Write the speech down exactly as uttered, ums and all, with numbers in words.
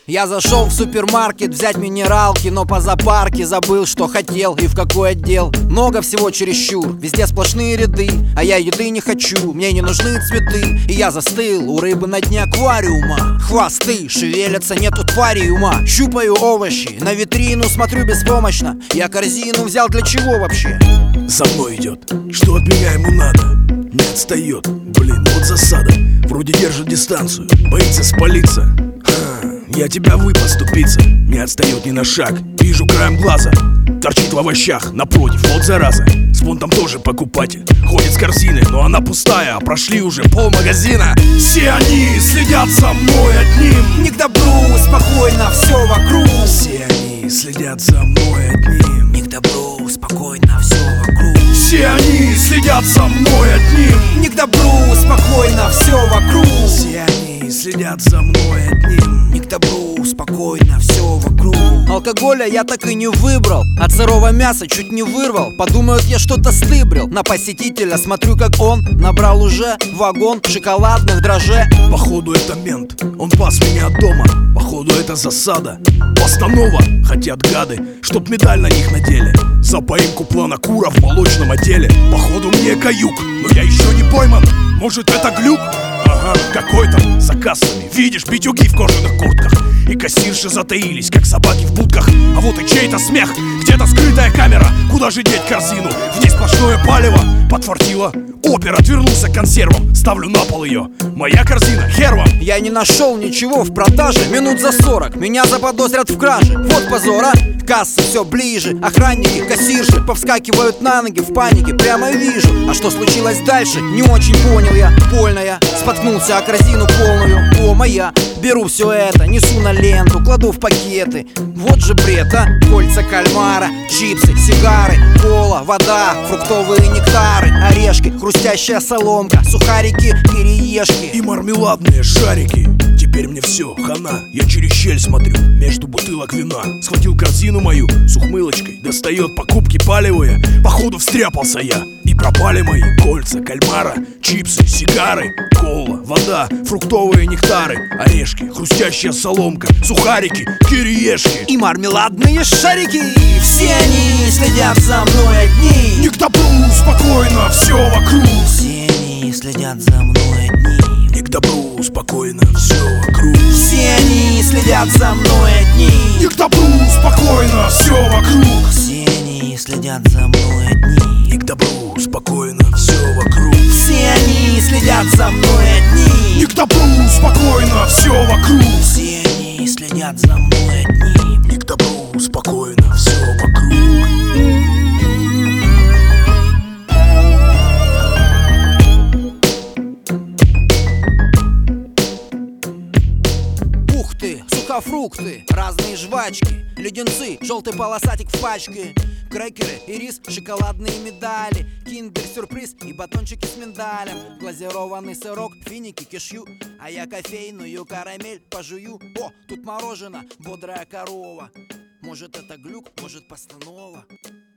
Я зашел в супермаркет взять минералки, но по зоопарке забыл, что хотел и в какой отдел. Много всего чересчур, везде сплошные ряды, а я еды не хочу, мне не нужны цветы. И я застыл у рыбы на дне аквариума. Хвосты шевелятся, нету твари ума. Щупаю овощи, на витрину смотрю беспомощно. Я корзину взял для чего вообще? За мной идет, что от меня ему надо? Не отстает, блин, вот засада. Вроде держит дистанцию, боится спалиться. Ха, я тебя выпас, тупица. Не отстает ни на шаг, вижу краем глаза. Торчит в овощах, напротив, вот зараза. Спон там тоже покупатель, ходит с корзиной, но она пустая, а прошли уже полмагазина. Все они следят за мной одним. Не к добру, спокойно, все вокруг. Все они следят за мной одним. Не к добру, спокойно, все вокруг. Все они следят за мной одним. Не к добру, спокойно, все вокруг. Все они следят за мной одним. Не к добру, спокойно, все вокруг. Алкоголя я так и не выбрал, от сырого мяса чуть не вырвал. Подумают, я что-то стыбрил. На посетителя смотрю, как он набрал уже вагон шоколадных дрожжей. Походу это мент, он пас меня от дома. Походу это засада, постанова. Хотят гады, чтоб медаль на них надели. За поимку плана Кура в молочном отделе. Походу мне каюк, но я еще не пойман. Может это глюк? Ага, какой там за кассами. Видишь, битюги в кожаных куртках. И кассирши затаились, как собаки в будках. А вот и чей-то смех, где-то скрытая камера. Куда же деть корзину? В ней сплошное палево. Подфартило, опер отвернулся к консервам. Ставлю на пол ее, моя корзина, хер вам. Я не нашел ничего в продаже минут за сорок. Меня заподозрят в краже, вот позора. Касса все ближе, охранники, кассирши повскакивают на ноги в панике, прямо вижу. А что случилось дальше, не очень понял я. Больно я, споткнулся о корзину полную. О, моя, беру все это, несу на ленту, кладу в пакеты. Вот же бред, а? Кольца кальмара, чипсы, сигары, кола, вода, фруктовые нектары, орешки, хрустящая соломка, сухарики, кириешки и мармеладные шарики. Теперь мне все, хана, я через щель смотрю между бутылок вина. Схватил корзину мою с ухмылочкой, достает покупки палевые. Походу встряпался я, и пропали мои кольца кальмара, чипсы, сигары, кола, вода, фруктовые нектары, орешки, хрустящая соломка, сухарики, кириешки и мармеладные шарики. Все они следят за мной одни. Не к добру, спокойно, все вокруг. Все они следят за мной одни. Не к добру, спокойно, все вокруг. Все они следят за мной одни. Не к добру, спокойно, все вокруг. Все они следят за мной одни. Не к добру, спокойно, все вокруг. Все они следят за мной одни. Не к добру, спокойно, все вокруг. Все они следят за мной одни. Не к добру, спокойно, все вокруг. Сухофрукты, разные жвачки, леденцы, желтый полосатик в пачке, крекеры и рис, шоколадные медали, киндер-сюрприз и батончики с миндалем, глазированный сырок, финики, кишью, а я кофейную карамель пожую. О, тут мороженое, бодрая корова. Может это глюк, может постанова.